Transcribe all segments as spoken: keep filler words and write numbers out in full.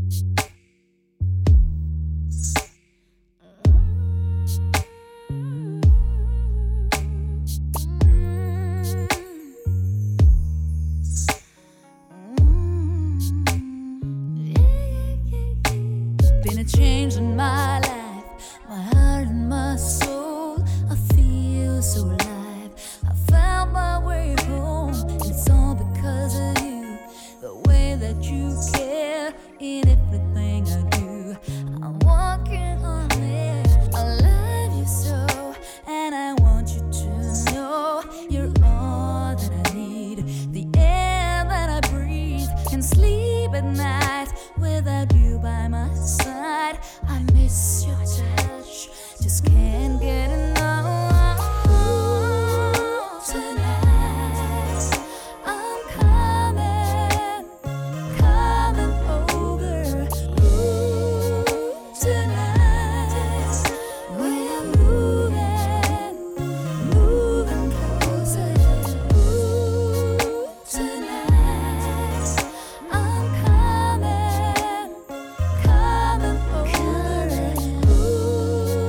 Been a change in my life, my heart and my soul. I feel so alive. I found my way home, and it's all because of you. The way that you care in everything I do. I'm walking on air. I love you so, and I want you to know you're all that I need. The air that I breathe, can sleep at night without you by my side. I miss your touch, just can't get enough. Tonight I'm coming, coming over. Ooh, tonight we're moving, moving closer. Ooh, tonight I'm coming, coming over. Ooh,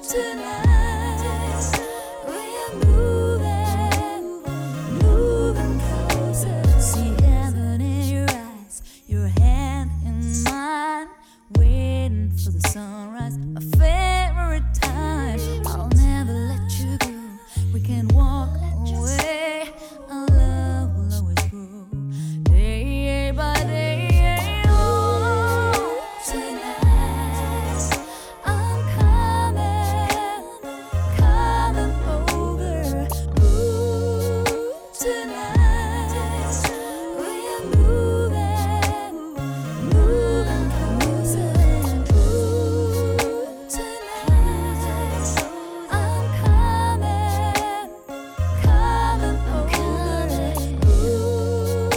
tonight we're moving, moving closer. See heaven in your eyes, your hand in mine, waiting for the sunrise. My favorite time. I'll never let you go. We can walk away. Our love will always grow, day by day. Oh, tonight I'm coming, coming over. Ooh, tonight we're moving, moving closer. Ooh, tonight I'm coming, coming over. Ooh,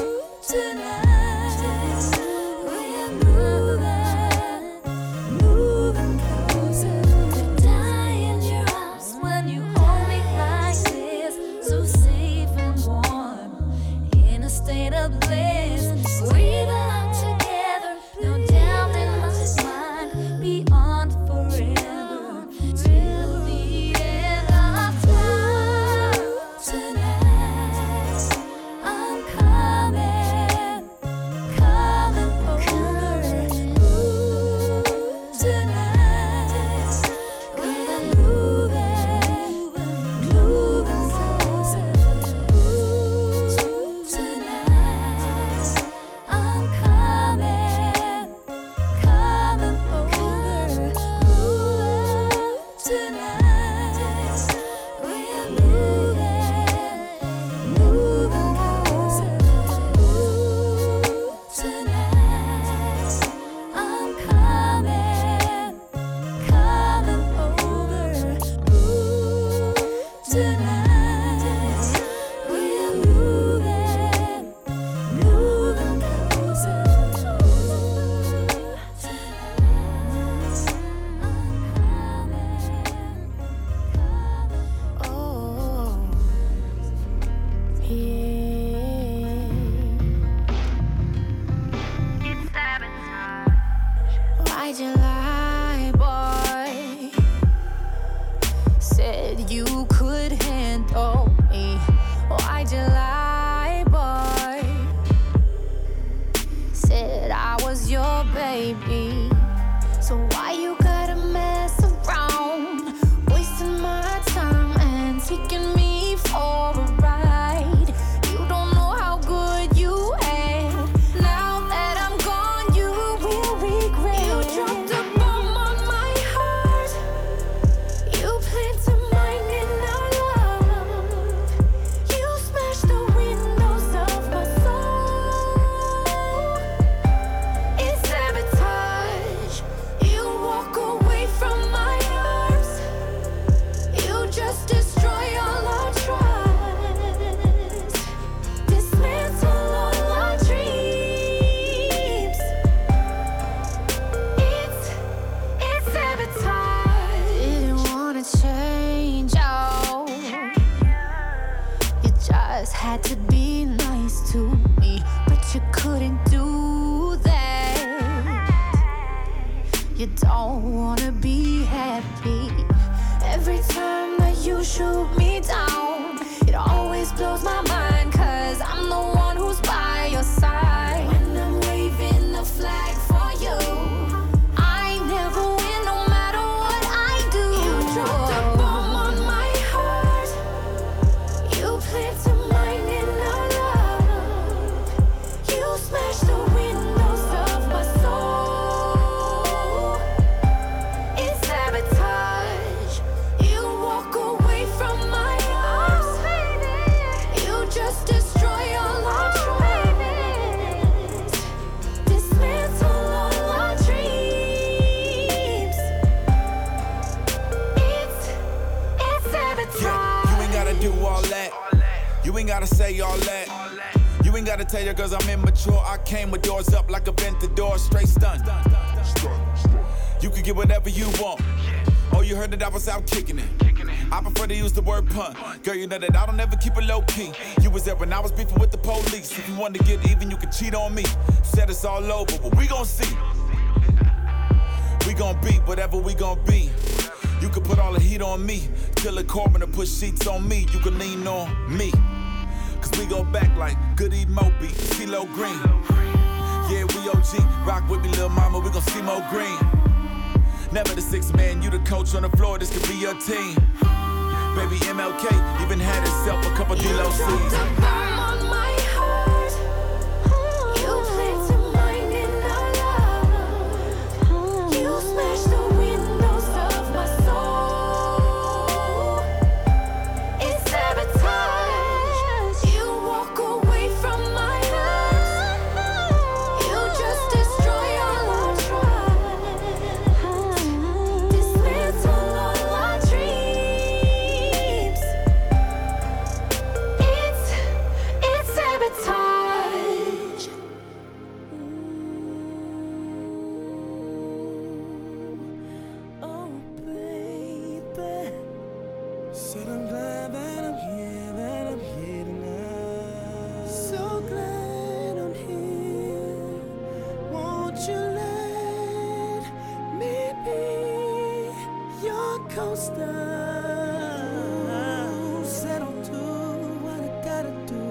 tonight we're moving, moving closer. Could die in your arms when you hold me like this, so safe and warm, in a state of bliss. We belong together, no doubt in my mind, beyond forever, till the end of time. Tonight I'm coming, coming over. Ooh, tonight we're moving, moving closer. Ooh, tonight I'm coming, coming over. Ooh, tonight we're moving, moving closer. Ooh, tonight I'm coming, coming over. Ooh, tonight we're moving, moving closer. Oh, yeah. It's sabotage. Why'd you lie, boy? Said you could handle me. Why'd you lie, boy? Said I was your baby. So why you gotta mess around, wasting my time and taking me for a ride? You don't know how good you had. Now that I'm gone, you will regret. You dropped a bomb on my heart. You planted mine in our love. You smashed the windows of my soul. It's sabotage. You don't wanna be happy. Every time that you shoot me down, it always blows my mind, cause I'm the one who's by your side. When I'm waving the flag for you, I never win no matter what I do. You dropped a bomb on my heart. You planted mine in our love. You smashed the windows of my soul. It's sabotage. You walk away from my arms. You just destroy all our dreams. Dismantle all our dreams. It's, it's sabotage. Yeah, you ain't gotta do all that. You ain't gotta say all that. You ain't gotta tell your girls I'm immature. I came with doors up like a Ventador, straight stunned. You can get whatever you want. Oh, you heard that I was out kicking it. I prefer to use the word punt. Girl, you know that I don't ever keep it low key. You was there when I was beefing with the police. If you wanted to get even, you could cheat on me. Said it's all over, but we gon' see. We gon' beat whatever we gon' be. You can put all the heat on me. Till the coroner put sheets on me. You can lean on me. Cause we go back like Goody Moby, CeeLo Green. Yeah, we O G. Rock with me, little mama, we gon' see more green. Never the sixth man, you the coach on the floor, this could be your team. Baby M L K even had himself a couple D-Lo C's. On my heart. You planted mine in our love. You smashed the windows of my soul. It's sabotage. You walk away from my heart. You just destroy all our trust. Dismantle all our dreams. It's, it's sabotage. Oh, baby. Said I'm glad that I'm here, that I'm here tonight. So glad I'm here. Won't you let me be your co-star? Said I'll do what I gotta do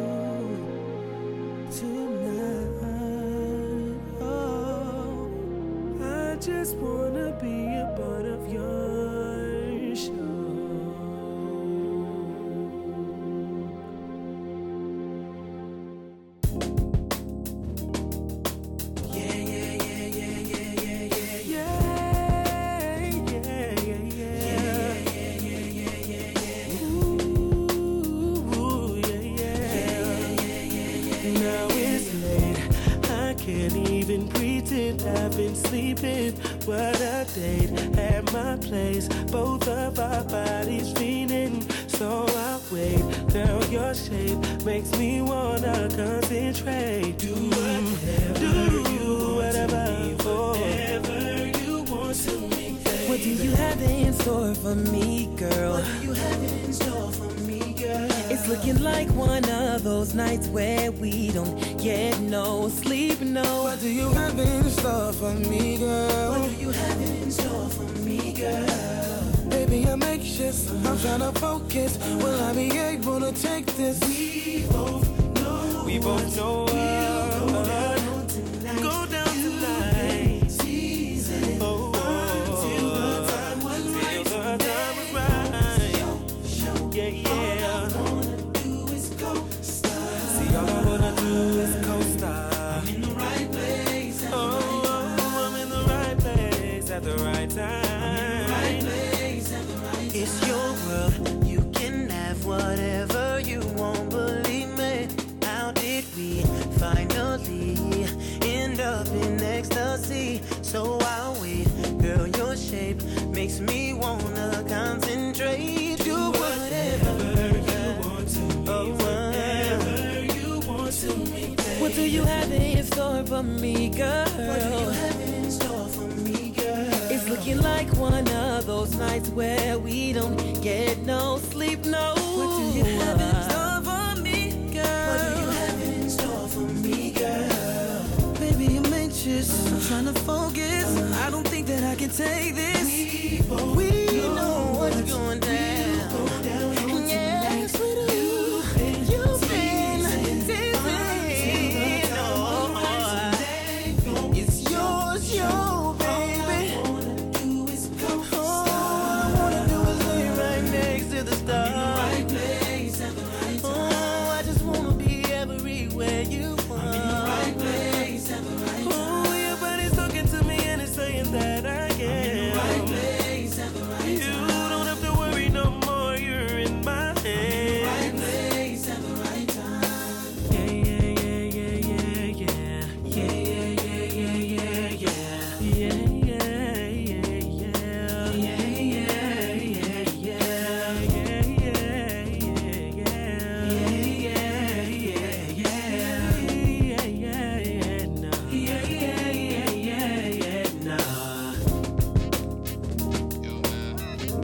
tonight. Oh, I just wanna be a part of your show. Yeah, yeah, yeah, yeah, yeah, yeah, yeah, yeah, yeah, yeah, yeah, yeah. Ooh, yeah, yeah. Now it's late. I can't even pretend I've been sleeping. What a date at my place. Both of our bodies fiending. So I'll wait. Girl, your shape makes me wanna concentrate. Do whatever, do you whatever, whatever you want to me. What do you have in store for me, girl? What do you have in store for me, girl? It's looking like one of those nights where we don't get no sleep, no. What do you have in store for me, girl? What do you have in store for me, girl? Baby, I'm anxious, I'm tryna focus. Will I be able to take this? We both know. We both know we'll uh, go down tonight. go down You tonight. tease it Oh, until the time was till right. the time was right. Show, show. Yeah, yeah. All I wanna do is go star. See, all I wanna do is co-star. I'm in the right place at the Oh, right time. I'm in the right place at the right time. Right place at the right time. It's your world, you can have whatever you want, believe me. How did we finally end up in ecstasy? So I'll wait, girl, your shape makes me wanna concentrate. Do whatever you want to me, whatever you want to me. What do you have in store for me, girl? What do you have in store for me, girl? It's looking like one of those nights where we don't get no sleep, no. What do you have in store for me, girl? What do you have in store for me, girl? Baby, I'm anxious, I'm tryna focus. I don't think that I can take this. We, both we know, know what's going down. Yes, we do. You've been dancing. Oh, it's yours, your baby. All I wanna do is go. Oh, all I wanna do is lay right next to the stars. In the right place at the right time. Oh, I just wanna be everywhere you want. I'm in the right place at the right time. Oh, your body's talking to me and it's saying that I am. I'm in the right place at the right time. You don't have to worry no more, you're in my hands. I'm in the right place at the right time. Yeah, yeah, yeah, yeah, yeah, yeah. Yeah, yeah, yeah, yeah, yeah, yeah. Yeah, yeah, yeah, yeah. Yeah, yeah, yeah, yeah. Yeah, yeah, yeah, yeah. Yeah, yeah, yeah, yeah. Yeah, yeah, yeah, no. Yeah, yeah, yeah, yeah, yeah, no. Yo, man.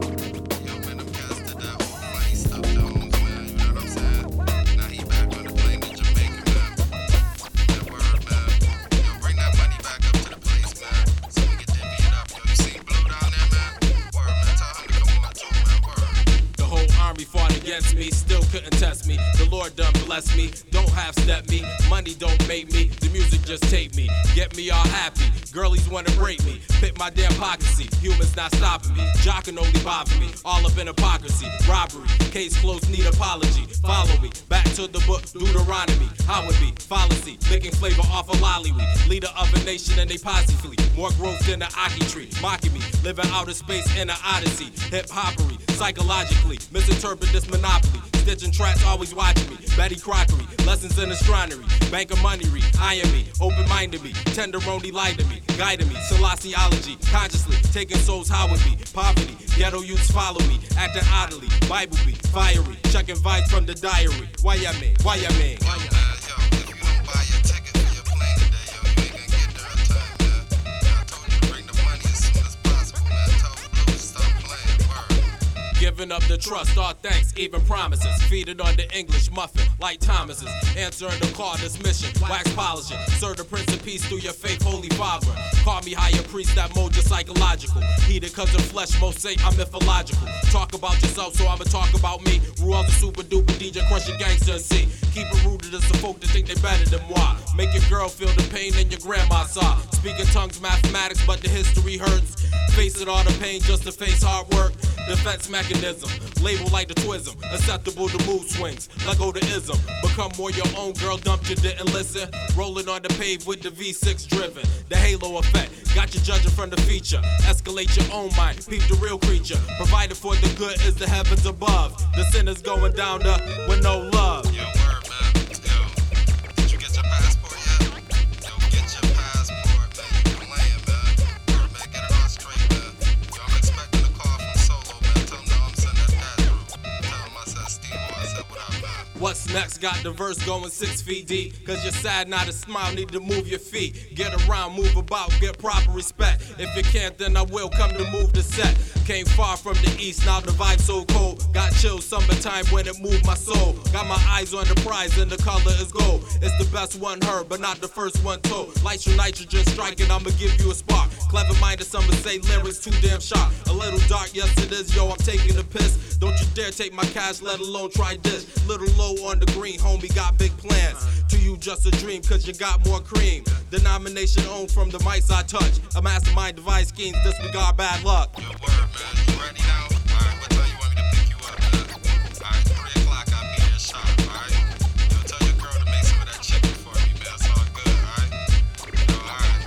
Yo, man, I'm cast to that old flight stuff, Jones, man. You know what I'm saying? Now he back on the plane to Jamaica, man. That word, man. Yo, bring that money back up to the place, man. So we can divvy it up. Yo, you seen Blue down there, man? Word, man. Tell him to come on too, man. Word. The whole army fought against me, still couldn't test me. The Lord done bless me, don't half step me. Money don't make me, the music just take me. Get me all happy, girlies wanna break me. Pick my damn pocket seat, humans not stopping me. Jockin' only bother me, all up in hypocrisy. Robbery, case closed, need apology. Follow me, back to the book, Deuteronomy. How it be, fallacy, licking flavor off a lollywee. Leader of a nation and they posse fleet. More growth than the Aki tree, mocking me. Living outer space in an odyssey. Hip-hoppery, psychologically, misinterpret this monopoly. Stitching tracks, always watching me. Betty Crockery, lessons in astronomy. Bank of money, eyeing me, open-minded me. Tenderoni lied to me, guiding me. Selassiology, consciously, taking souls how it be. Poverty, ghetto youths follow me. Acting oddly, Bible be fiery. Checking vibes from the diary. Why ya mean? Why ya mean? Yo, man, yo, if you don't buy your ticket for your plane today, yo, you ain't gonna get there in time, man. I told you to bring the money as soon as possible, man. Tell Blue to stop playing, word. Giving up the trust, all thanks, even promises. Feed it on the English muffin, like Thomas's. Answering the call, this mission, wax polishing. Serve the Prince of Peace through your faith, Holy Father. Call me higher priest, that mode just psychological. Heated cause of flesh, most say I'm mythological. Talk about yourself, so I'ma talk about me. Rule all the super duper D J, crush your gangster and see. Keep it rooted as the folk that think they better than moi. Make your girl feel the pain in your grandma saw. Speaking tongues, mathematics, but the history hurts. Face it, all the pain just to face hard work. Defense mechanism, label like the twism. Acceptable to mood swings, let go to ism. Become more your own girl, dumped you didn't listen. Rolling on the pave with the V six driven. The halo effect, got you judging from the feature. Escalate your own mind, peep the real creature. Provided for the good is the heavens above. The sinners going down the with no love. Yo, word, man. Yo, did you get your passport yet? Yo, get your passport, man. You can land, man. Word, man, get it all straight, man. Yo, I'm expecting a call from Solo, man. Tell him no, I'm sending that dad through. Tell him I said Steve, I said what up, man. What's next? Got the verse going six feet deep. Cause you're sad, not a smile, need to move your feet. Get around, move about, get proper respect. If you can't, then I will come to move the set. Came far from the east, now the vibe so cold. Got chills summertime when it moved my soul. Got my eyes on the prize and the color is gold. It's the best one heard, but not the first one told. Lights from nitrogen striking, I'ma give you a spark. Clever minded, some would say lyrics too damn sharp. A little dark, yes it is, yo, I'm taking the piss. Don't you dare take my cash, let alone try this. Little low on the green, homie, got big plans. To you just a dream, cause you got more cream. Denomination owned from the mics I touch. A mastermind device schemes, disregard bad luck. Yo, word, man. You ready now? Alright, what time you want me to pick you up, man? Alright, three o'clock, I'll be here sharp, alright? Yo, tell your girl to make some of that chicken for me, man. It's all good, alright? Yo, alright.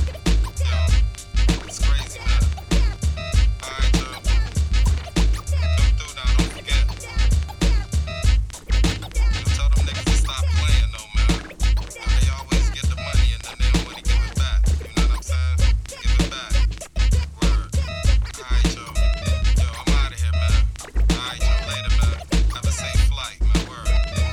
Yo, it's crazy, man. Alright, yo. Come through now, don't forget. Yo, tell them niggas to stop playing, though, man. Yo, they always get the money and then they don't want to give it back. You know what I'm saying? Give it back. Word. Alright, yo. Yo, I'm out of here, man. Alright, yo, later, man. Have a safe flight, man. Word.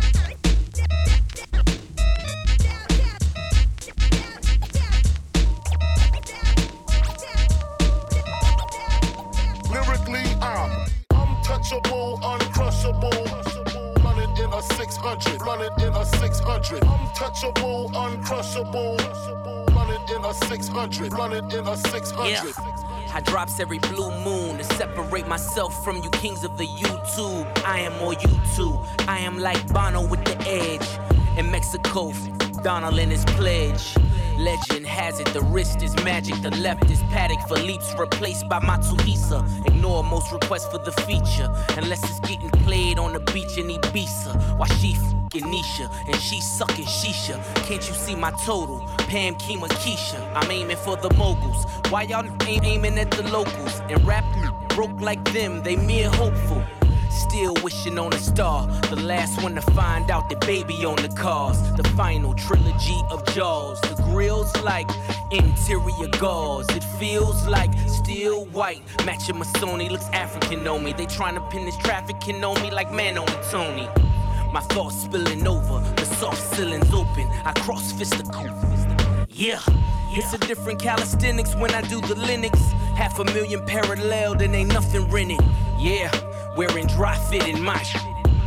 Lyrically, I'm untouchable, uncrushable. Running in a six hundred, running in a six hundred. Untouchable, uncrushable. Running in a six hundred, running in a six hundred. I drops every blue moon to separate myself from you kings of the YouTube. I am more YouTube. I am like Bono with the edge. In Mexico, Donald in his pledge. Legend has it, the wrist is magic, the left is Paddock. Philippe's replaced by Matsuhisa. Ignore most requests for the feature, unless it's getting played on the beach in Ibiza. While she f***ing Nisha, and she sucking Shisha. Can't you see my total? Pam, Kima, Keisha. I'm aiming for the moguls. Why y'all ain't aiming at the locals? And rap broke like them, they mere hopeful. Still wishing on a star. The last one to find out that baby on the cars. The final trilogy of Jaws. The grill's like interior gauze. It feels like steel white. Matching my Sony, looks African on me. They trying to pin this trafficking on me like man on a Tony. My thoughts spilling over, the soft ceilings open. I cross fisticle. Yeah, it's a different calisthenics when I do the Linux. Half a million parallel, then ain't nothing rented. Yeah. Wearing dry fit in my shit.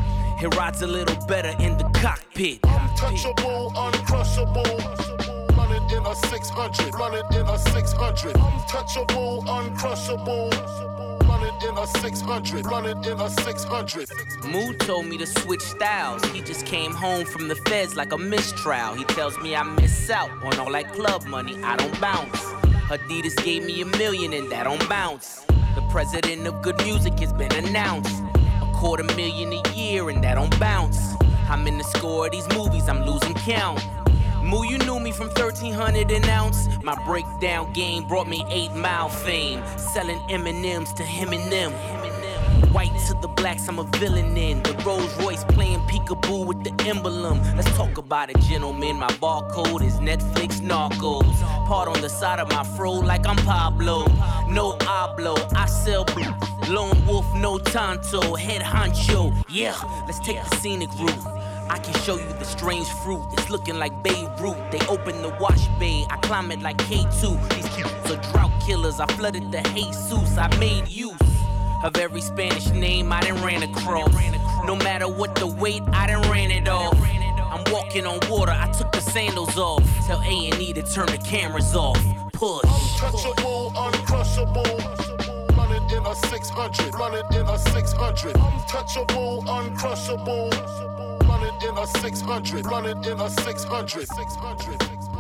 It rides a little better in the cockpit. Untouchable, uncrushable. Running in a six hundred. Running in a six hundred. Untouchable, uncrushable. Running in a six hundred. Running in a six hundred. Mood told me to switch styles. He just came home from the feds like a mistrial. He tells me I miss out on all that club money. I don't bounce. Adidas gave me a million and that don't bounce. The president of good music has been announced. A quarter million a year and that don't bounce. I'm in the score of these movies, I'm losing count. Moo, you knew me from thirteen hundred an ounce. My breakdown game brought me eight mile fame. Selling M and M's to him and them. White to the blacks, I'm a villain in. The Rolls Royce playing peekaboo with the emblem. Let's talk about it, gentlemen. My barcode is Netflix Narcos. Part on the side of my fro like I'm Pablo. No hablo, I sell blue. Lone wolf, no tanto. Head honcho, yeah. Let's take the scenic route. I can show you the strange fruit. It's looking like Beirut. They open the wash bay. I climb it like K two. These kids are drought killers. I flooded the Jesus. I made use of every Spanish name I done ran across. No matter what the weight, I done ran it off. I'm walking on water, I took the sandals off. Tell A and E to turn the cameras off. Push. Untouchable, uncrushable. Running in a six hundred. Running in a six hundred. Untouchable, uncrushable. Running in a six hundred. Running in a six hundred. six hundred.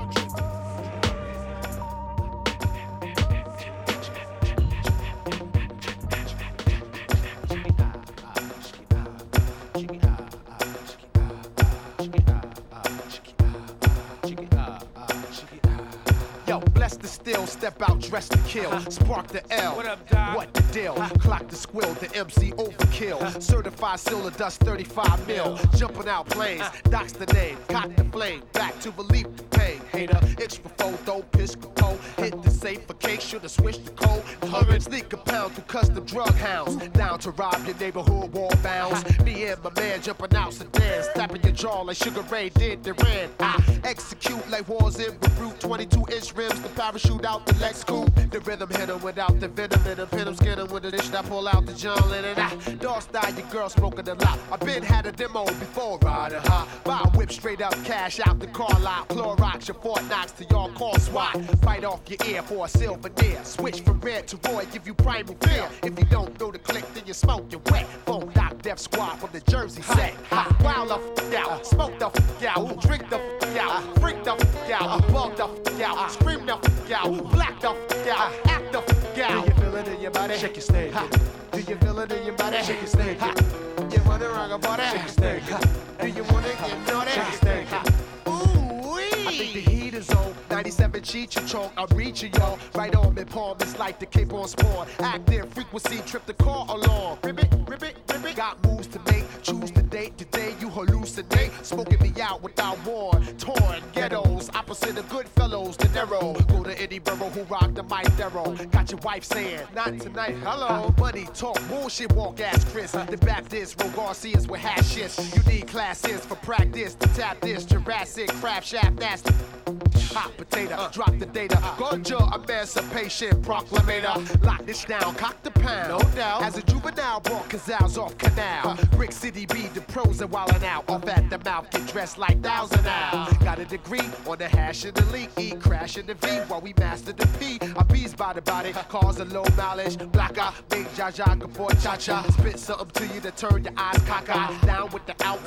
Still step out, dress to kill. Spark the L. What up, Doc? What the deal? Clock the squill, the M C overkill. Certified silver dust, thirty-five mil. Jumping out planes, Doc's the name. Cock the flame, back to relieve the pain. Hater, itch for photo, pitch capo. Hit the safe for case, should've switched the code. Hundred sneak a pound through custom drug hounds. Down to rob your neighborhood wall bounds. Me and my man jumping out sedans. Tapping your jaw like Sugar Ray did the Ran. I execute like wars in Beirut. twenty-two inch rims, the parachute out the Lex coupe. The rhythm hit him without the venom in him. Pin him, skin him with the dish that pull out the John Lennon. Ah, dog style, your girl smoking a lot. I been had a demo before riding hot. Buy a whip straight up, cash out the car lot. Clorox your Fort Knox to y'all call SWAT. Bite off your ear for a silver deer. Switch from red to Roy, give you primal fear. If you don't know the click, then you smoke, you wet. Phone knock Def Squad from the Jersey set. Ha, wild the f out, smoke the f out, drink the f out, freak the f out, bug the f out, scream the f out, black the f out, act the f out. Do you feel it in your body? Shake your snake. Do you feel it in your body? Shake your snake. You wanna rock a body? Shake your snake. Do you wanna get naughty? Shake your snake. Ooh wee. I think the heat is on. ninety-seven cheat your chalk. I'm reaching y'all. Right on mid palm. It's like the Cape on spawn. Active frequency. Trip the car along. Ribbit, ribbit, ribbit. Got moves to make. Choose the date. Today you hallucinate. Smoking me out without war. Torn ghettos. Opposite of good fellows. The narrow. Go to any borough who rock the mic Darrow. Got your wife saying, not tonight. Hello. Money talk. Bullshit walk ass Chris. The Baptist. Ro Garcias with hash shit. You need classes for practice. To tap this. Jurassic. Crab shaft nasty. Hot potato, drop the data. Ganja emancipation proclamator. Lock this down, cock the pound. No doubt. As a juvenile, brought Cazals off canal. Brick City be the pros and wildin' out. Off Mouth at the mouth, get dressed like Thousand Owl. Got a degree on the hash and the leak, E crash in the V while we master the P. I bees by the body, cause a low mileage. Black eye, big jaja, before cha cha. Spit something to you to turn your eyes cockeyed. Down with the outs.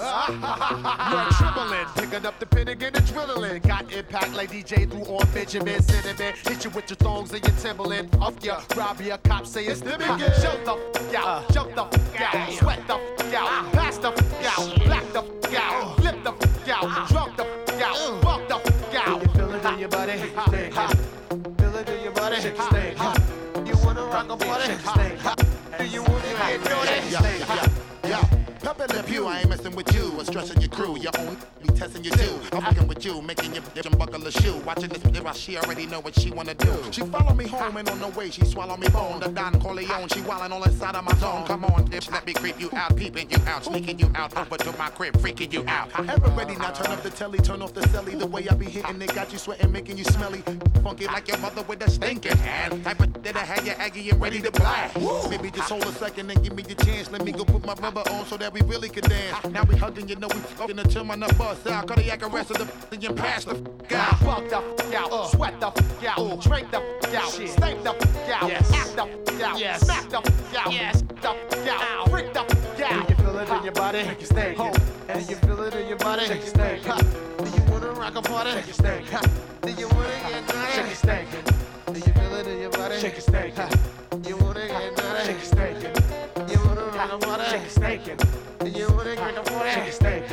You're trembling, picking up the pin again and drilling. Got impact like D J through on Benjamin Cinnamon. Hit you with your thongs and your Timberland. Off your rob your cops say it's the begin. Jump the f out, jump the f out, sweat the f out, pass the f out, black the f out, flip the f out, drunk the f out, walk the f out. You feel it in your body, stay hot. Feel it in your body, stay hot. You wanna rock a party, stay hot. Do you wanna get dirty, stay hot. Yeah, pep in the pew, I ain't messing with you. I'm stressing your crew, your own be testing you too. I'm fucking with you, making your bitch buckle a shoe. Watching this while she already know what she wanna do. She follow me home and on the way she swallow me bone. The Don Corleone, she wildin' all inside of my zone. Come on, bitch, let me creep you out, peeping you out, sneaking you out over to my crib, freaking you out. Ever ready now? Turn up the telly, turn off the celly. The way I be hitting it got you sweating, making you smelly, funky like your mother with a stinking hand. Type of that I had you aggy and ready to blast. Maybe just hold a second and give me the chance. Let me go put my rubber on so that we really can dance. Now we hugging, you know we fucking until my nut bust out. Cardiac arrest of the f***ing and pass the f*** out. Fuck the f*** out, uh, sweat the f*** out, uh, drink the f*** out, shit. Stink the f*** out, yes. Act the f*** out, yes. Smack the f*** out, yes. The f*** out, freak the f*** out. Do you feel it in your body? Shake your stank. Do you feel it in your body? Shake your stank. Do you wanna rock a party? Shake your stank. Do you wanna get naughty? Shake your stank. Do you feel it in your body? Shake your stank. You wanna get naughty? Shake your stank. You wanna rock a party? Shake your stank. Do you wanna get a party? Shake your stank.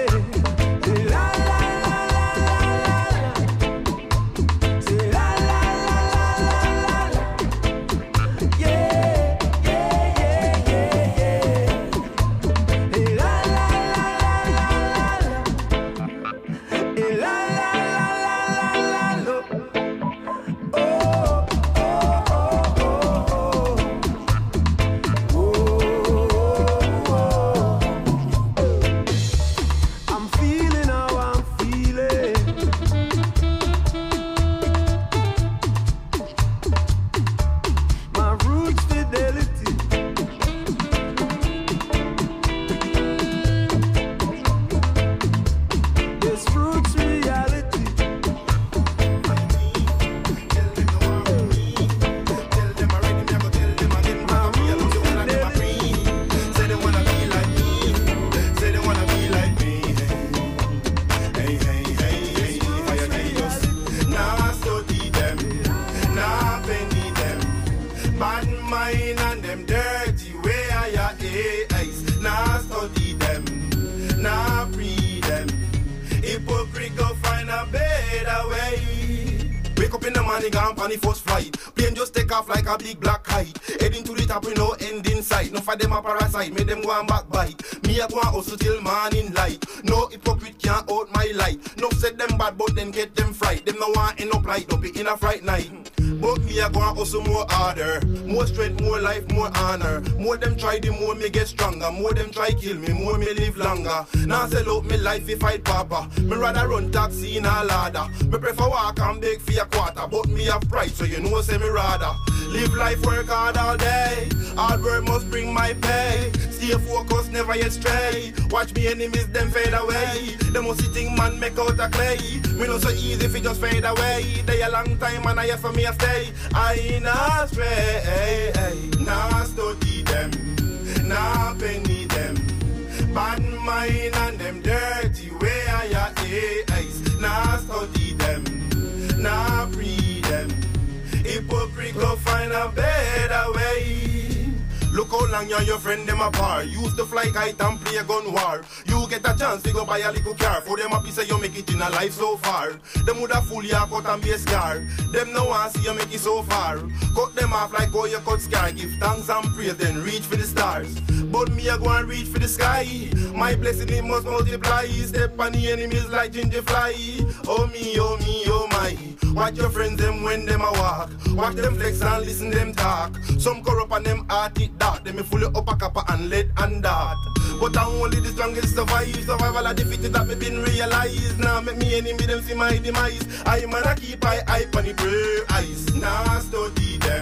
La la Wake up in the morning, gone on the first flight. Plane just take off like a big black kite. Heading to the top, we no end in sight. No for them a parasite, make them go and backbite. Me a go and hustle till morning light. No hypocrite can't out my light. No said them bad, but then get them fright. Them no want end up like up in a fright night. But me a go and hustle more harder. More strength, more life, more honor. More them try, the more me get stronger. More them try kill me, more me live longer. Now sell out me life if I papa. Me rather run taxi in a ladder. Me prefer walk and beg for a quarter. But me have pride, so you know say me rather. Live life, work hard all day. Hard work must bring my pay. Stay focused, never yet stray. Watch me enemies, them fade away. Them must sitting man make out a clay. Me not so easy if it just fade away. They a long time and I have for me a stay. I not stray, nah study them, nah penny them. Bad mind and them dirty way I eyes. Nah study them, nah breed them. Hypocrite go find a better way. Look how long you and your friend them apart. Used to fly kite and play a gun war. You get a chance to go buy a little car. For them happy say you make it in a life so far. Them woulda fool you cut and be a scar. Them no want see you make it so far. Cut them off like how you cut scar. Give thanks and praise then reach for the stars. But me a go and reach for the sky. My blessing it must multiply. Step on the enemies like ginger fly. Oh me, oh me, oh my. Watch your friends them when them a walk. Watch them flex and listen them talk. Some corrupt and them heart it dark. Them me fully up a kappa and lead and dart. But I'm only the strongest survive. Survival of defeated that me been realized. Now make me enemy them see my demise. I man a keep eye eye on the prayer eyes. Nah study them,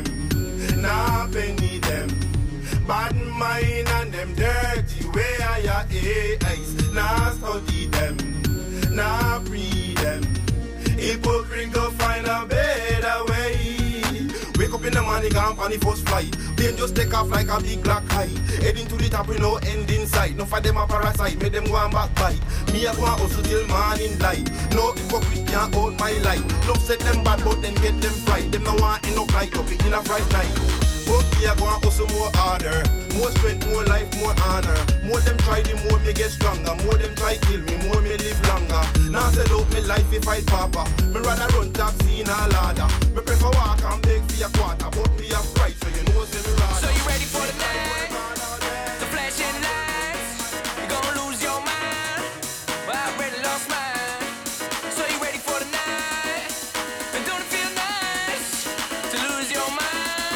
nah penny them. Bad mind and them dirty way I eyes. Nah study them, nah breed them. Hypocrite go find a better way. Wake up in the morning, gone on the first flight. Plane just take off like a big black kite. Heading to the top, we no end in sight. No for them a parasite, make them go and backbite. Me a go and hustle till morning light. No hypocrite can't out my light. Love set them bad, but then get them fright. Them no want end up like up in a fright night. But me a go and hustle more harder. More strength, more life, more honor. More them try, the more me get stronger. More them try kill me, more me live longer. Now sell out me life if I papa. Me rather run taxi in a ladder. Me prefer walk and beg for a quarter. But me have pride, so you know say me rather. So you ready for the night? The flashing lights. You gon' lose your mind. Well, I already lost mine. So you ready for the night? And don't it feel nice to lose your mind?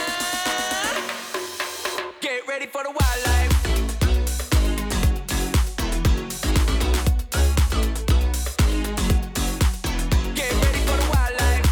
Get ready for the wildlife. Get ready for the wildlife.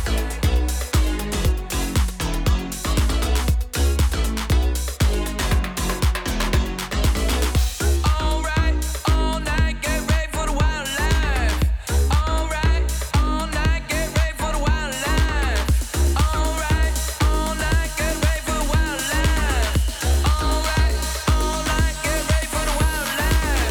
All right, all night, get ready for the wildlife. All right, all night, get ready for the wildlife. All right, all night, get ready for the wildlife. All right, all night, get ready for the wildlife.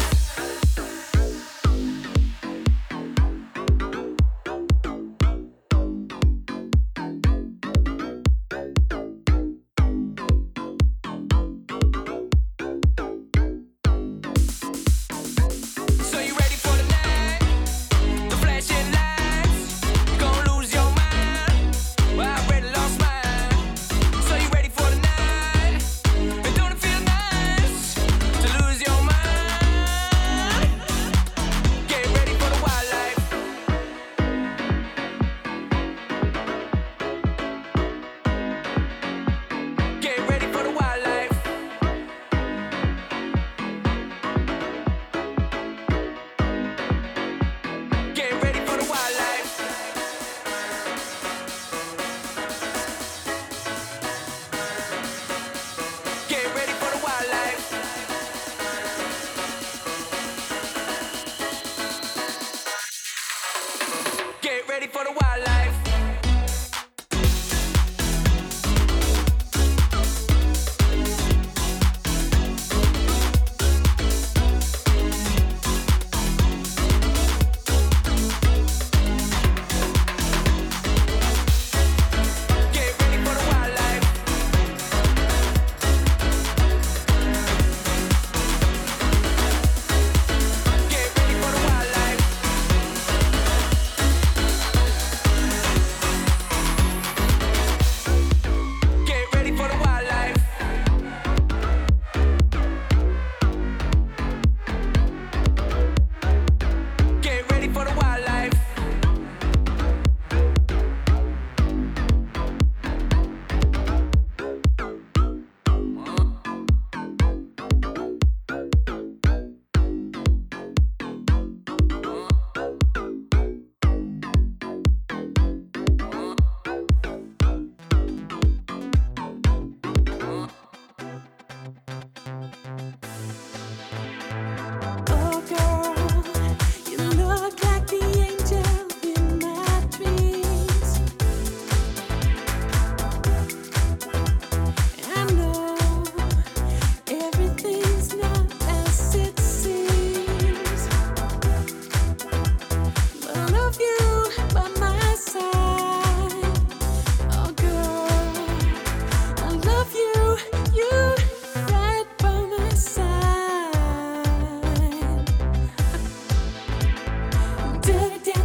So you ready for the night? The flashing lights. You gon' lose your mind. Well, I already lost mine. So you ready for the night? And don't it feel nice to lose your mind? Get ready for the wildlife. Get ready for the wildlife. Get ready for the wildlife. Get ready for the wildlife. Get ready for the wildlife. Get ready for the wildlife. Get ready for the wildlife.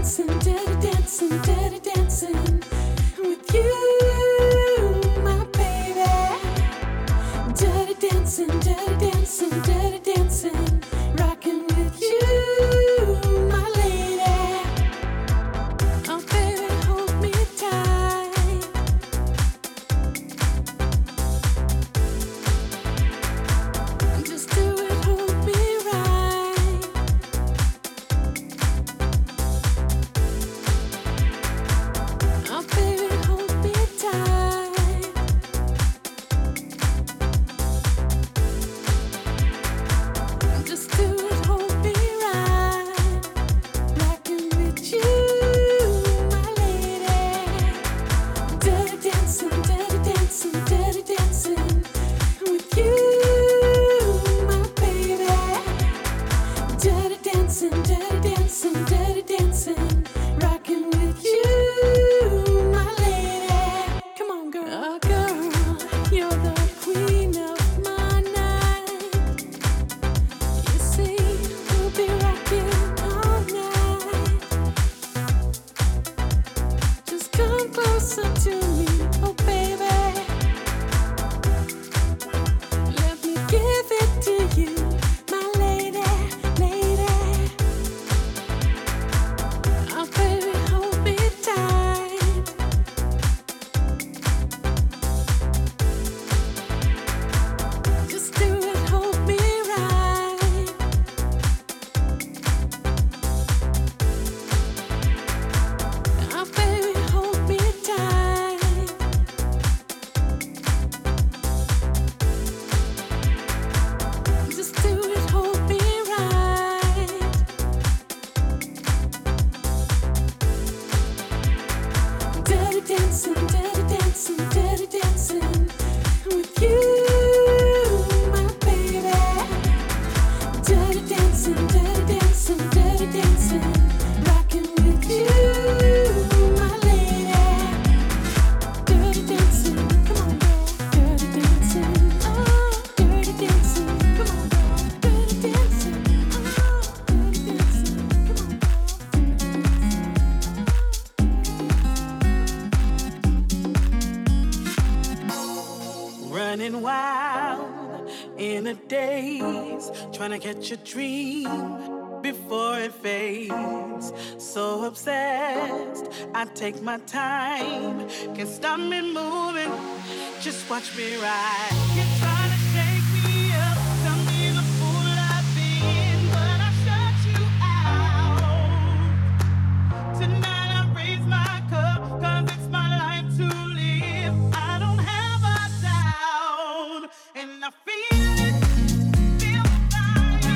dancing, dirty dancing, dirty dancing with you, my baby. Dirty dancing, dirty dancing, dirty dancing, rocking with you, my lady. Oh baby, hold me tight. Just do it, hold me right. Oh baby, hold me tight. Just do it, hold me right. Rocking with you, my lady. Dirty dancing, dirty dancing, dirty dancing with you, my baby. Dirty dancing, dirty dancing, dirty dancing, rocking with you, my lady. Come on, girl. Oh, girl, you're the queen of my night. You see, we'll be rocking all night. Just come closer to me, oh baby. Let me give it to you, my lady, lady. Oh baby, hold me tight. Just do it, hold me right. Oh baby, hold me tight. Just do it, hold me right. Dirty dancing, dirty dancing, dirty dancing with you, my baby. Dirty dancing, dirty dancing, dirty dancing, rocking with you, my lady. Dirty dancing, come on, girl. Dirty dancing, oh, dirty dancing, come on, girl. Dirty dancing, oh, dirty dancing, come on, Running wild in a daze, trying to catch a dream before it fades. So obsessed, I take my time, can't stop me moving. Just watch me ride. You're trying to shake me up, tell me the fool I've been, but I shut you out. Tonight I raise my cup, 'cause it's my life to live. I don't have a doubt, and I feel it, feel the fire.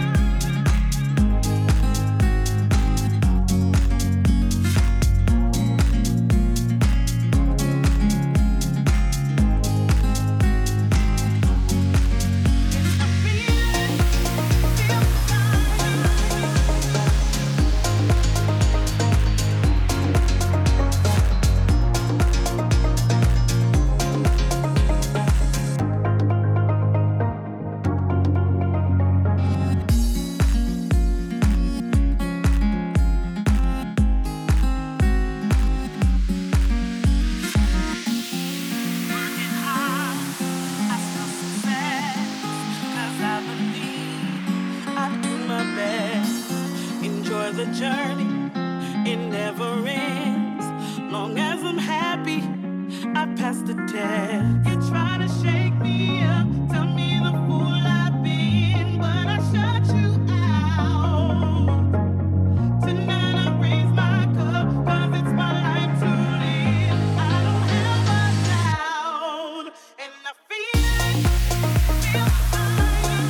The journey, it never ends. Long as I'm happy, I pass the test. You try to shake me up, tell me the fool I've been, but I shut you out. Tonight I raise my cup, 'cause it's my life to live. I don't have a doubt, and I feel it, feel the fire.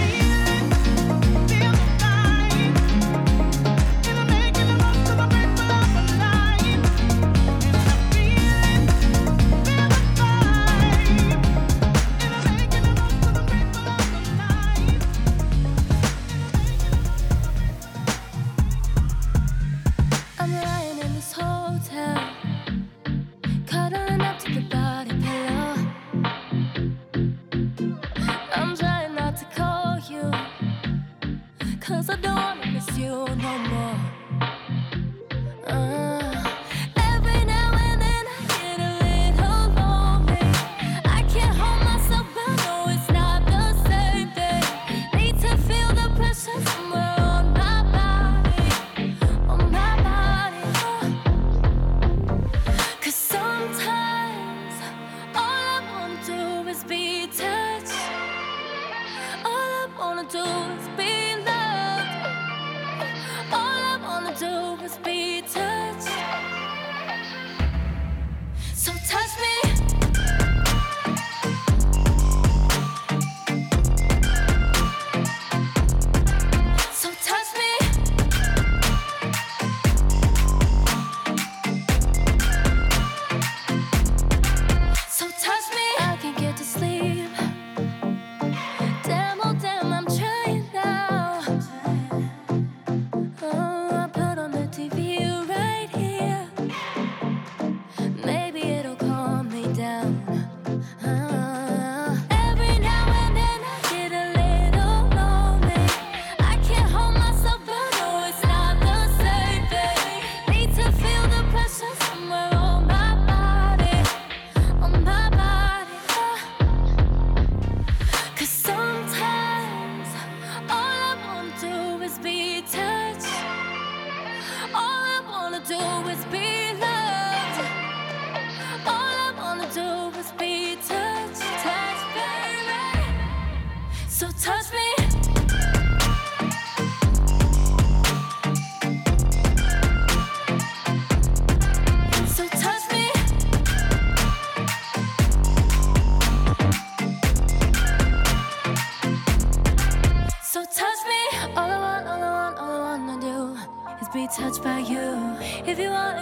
Feel the fire.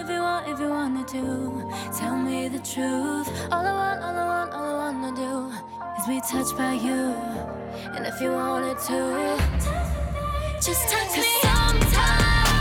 if you want, if you wanna do, tell me the truth. All I want, all I want, all I wanna do is be touched by you. And if you wanted to, just touch me. Sometimes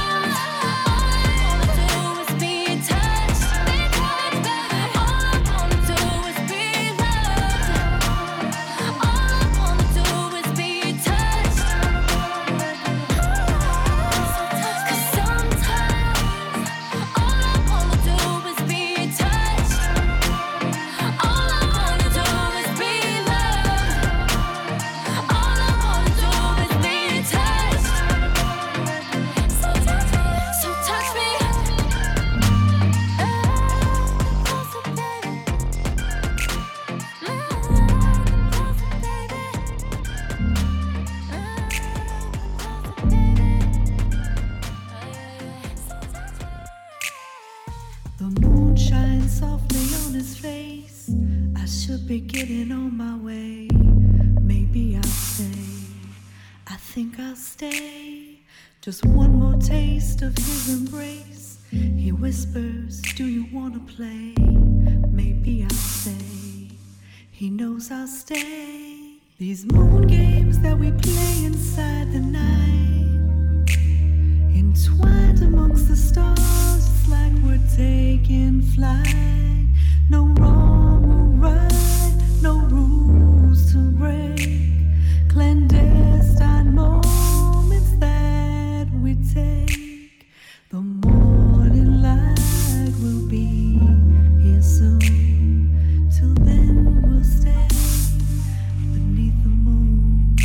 be getting on my way. Maybe I'll stay. I think I'll stay. Just one more taste of his embrace. He whispers, do you wanna play? Maybe I'll stay. He knows I'll stay. These moon games that we play inside the night, entwined amongst the stars, it's like we're taking flight. No wrong or right, no rules to break. Clandestine moments that we take. The morning light will be here soon. Till then we'll stay beneath the moon.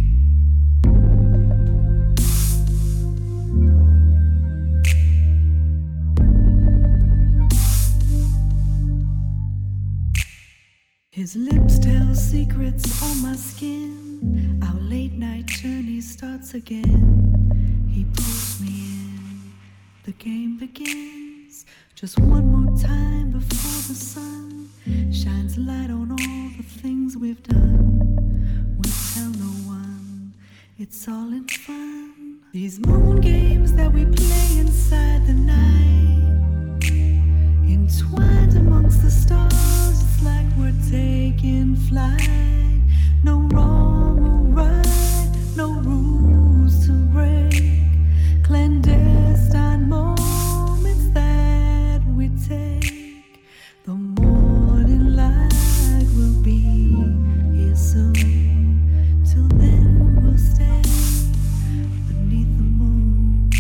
His lips tell secrets on my skin. Our late night journey starts again. He pulls me in. The game begins. Just one more time before the sun shines light on all the things we've done. We'll tell no one. It's all in fun. These moon games that we play inside the night, entwined amongst the stars, it's like we're taking flight. No wrong or right, no rules to break. Clandestine moments that we take. The morning light will be here soon. Till then we'll stay beneath the moon.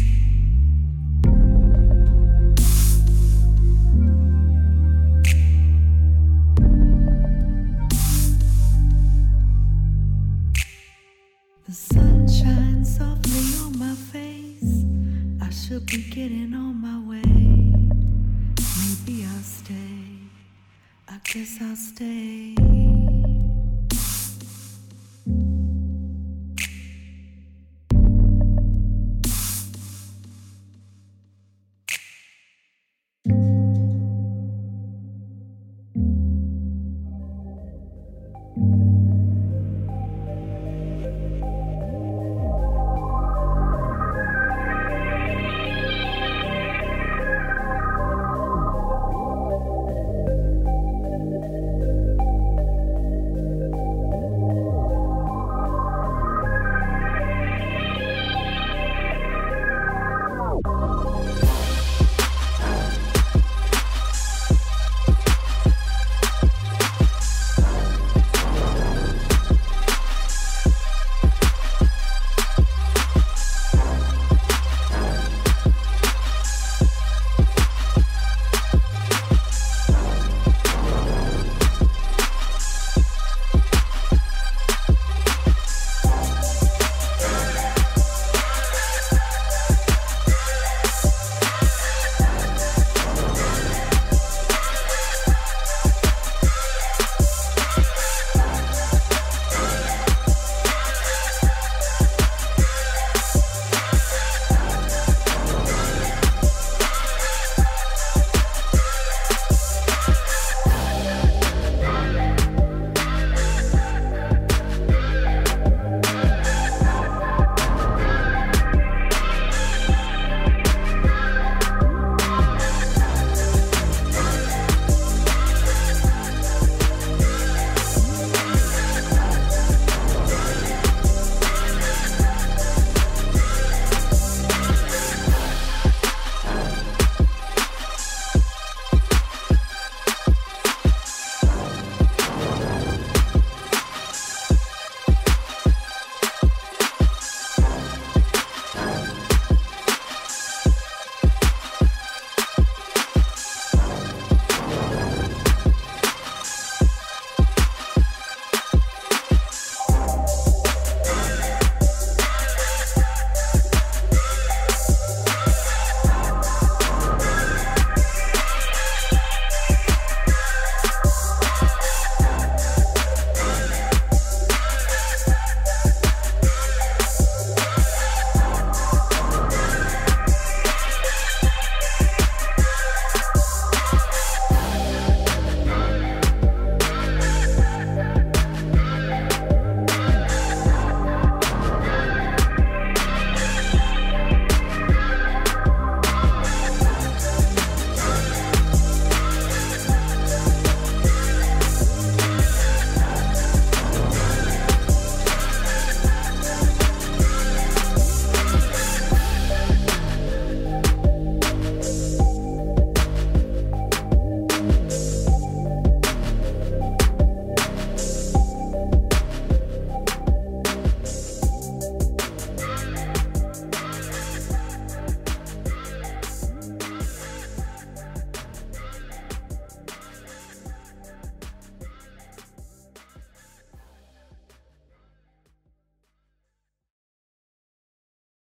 The sun shines softly on my face. I should be getting on my way. Maybe I'll stay. I guess I'll stay.